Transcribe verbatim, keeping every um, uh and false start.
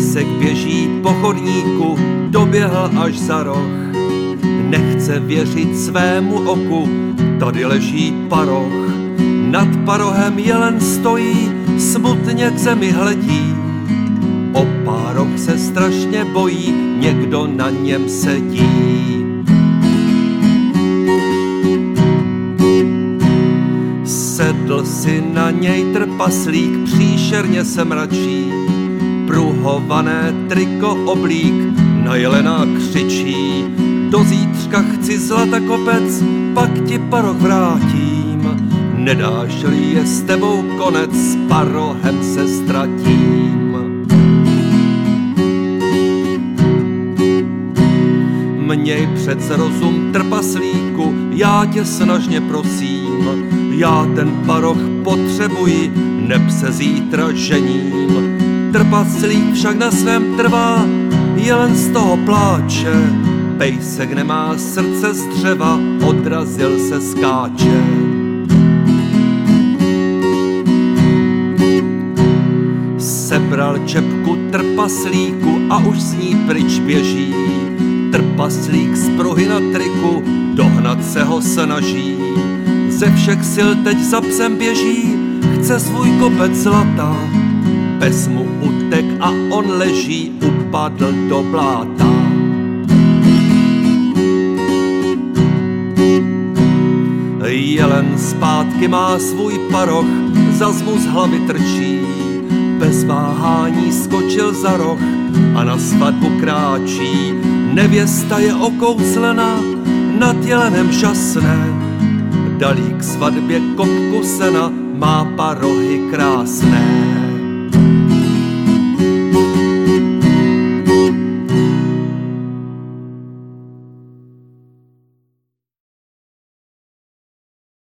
pejsek běží po chodníku, doběhl až za roh. Nechce věřit svému oku, tady leží paroh. Nad parohem jelen stojí, smutně k zemi hledí. O paroh se strašně bojí, někdo na něm sedí. Sedl si na něj trpaslík, příšerně se mračí. Pruhované triko oblík, na jelena křičí. Do zítřka chci zlata kopec, pak ti paroh vrátím. Nedáš-li je s tebou konec, s parohem se ztratím. Měj přece rozum, trpaslíku, já tě snažně prosím. Já ten paroh potřebuji, neb se zítra žením. Trpaslík však na svém trvá, jelen z toho pláče. Pejsek nemá srdce z dřeva, odrazil se skáče. Sebral čepku trpaslíku a už s ní pryč běží. Trpaslík z pruhy na triku, dohnat se ho snaží. Ze všech sil teď za psem běží, chce svůj kopec zlata. Pes mu utek a on leží, upadl do bláta. Jelen zpátky má svůj paroh, zas mu z hlavy trčí. Bez váhání skočil za roh a na svatbu kráčí. Nevěsta je okouzlena, nad jelenem žasne. Dalí k svatbě kopku sena, má parohy krásné.